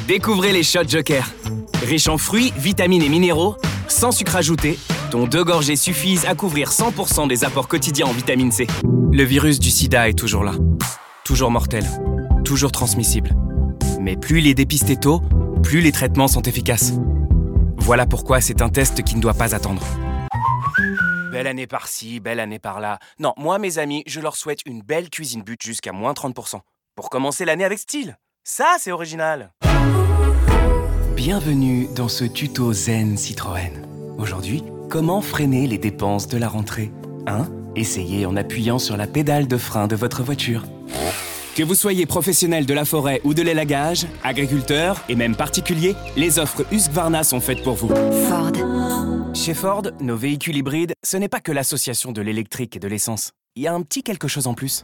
Découvrez les shots Joker. Riches en fruits, vitamines et minéraux, sans sucre ajouté, dont 2 gorgées suffisent à couvrir 100% des apports quotidiens en vitamine C. Le virus du sida est toujours là. Toujours mortel. Toujours transmissible. Mais plus il est dépisté tôt, plus les traitements sont efficaces. Voilà pourquoi c'est un test qui ne doit pas attendre. Belle année par-ci, belle année par-là. Non, moi, mes amis, je leur souhaite une belle cuisine but jusqu'à moins 30%. Pour commencer l'année avec style. Ça, c'est original. Bienvenue dans ce tuto Zen Citroën. Aujourd'hui, comment freiner les dépenses de la rentrée 1. Essayez en appuyant sur la pédale de frein de votre voiture. Que vous soyez professionnel de la forêt ou de l'élagage, agriculteur et même particulier, les offres Husqvarna sont faites pour vous. Ford. Chez Ford, nos véhicules hybrides, ce n'est pas que l'association de l'électrique et de l'essence. Il y a un petit quelque chose en plus.